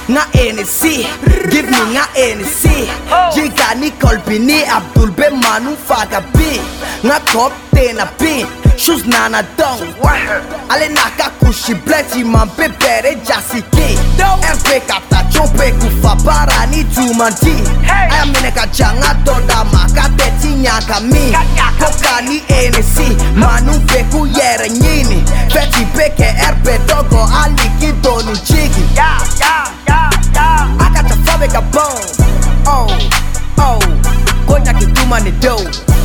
nga NC, give me nga NC. Jika ni kolbini Abdul be manu faga bi. Nga top tena pin, shoes nana dong. Ale naka kushi bleti man be bere jasiki. RP kapta chompe kufa para ni tumanti. Aya mineka janga doda maka teti nyaka mi. Koka ni NC, manu beku yere nyini. Feti beke RP dogo aliki doni chigi. I got the fabrica bone. Oh, konya kituma ni do.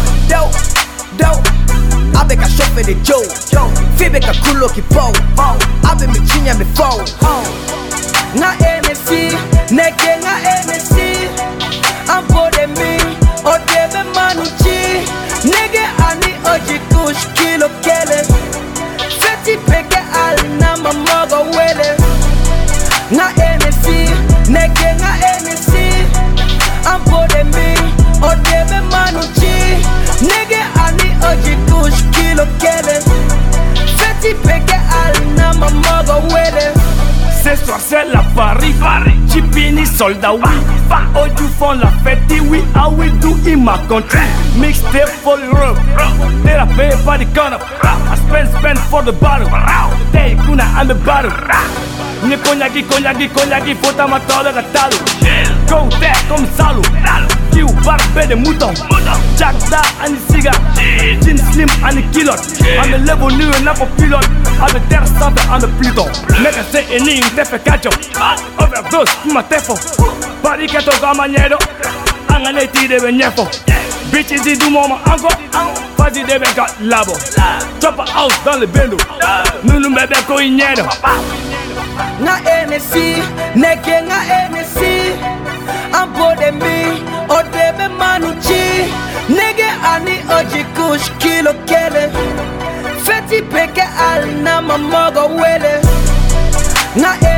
Abe ka shofe de Joe. Fibe ka kulo ki po. Abe mi chinya mi fo. Nga NC, neke nga NC. Ampo de mi, odebe manuchi. Nege ani oji kush kilo kele. Feti peke alina mamogo wele. Nga NC, neke nga NC. Ampo de mi, odebe manuchi. Nege ani oji kush kilo kele. Feti peke alina mamogo wele. Ce soir c'est la Paris, Chipini soldat oui. Oh you font la fête oui, I will do in my country. Mixtape for Europe, they are paid by the gun. I spend for the bottle. Hey kuna I'm the bottle. Nye cognac, fota ma toda gatado. Go there comme salo. Kill barbe de mouton. Jack da and siga. Gin slim and kilot. I'm a level new and up a pilot. I'm a terre simple, I'm a Pluton. Nigga say any tefe cacho. Overdose, ma tefo. Bariketo gamanero. Anganeti de benyefo. Bitches di du mama ango. Fazi de beka labo. Chop a house dans le bendo. Nunu bebe ko inyero. Nga NC, neke nga NC. Ampo de mi, odebe manuchi. Nege ani oji kush kilo kele. Feti peke alina mamogo wele. Nga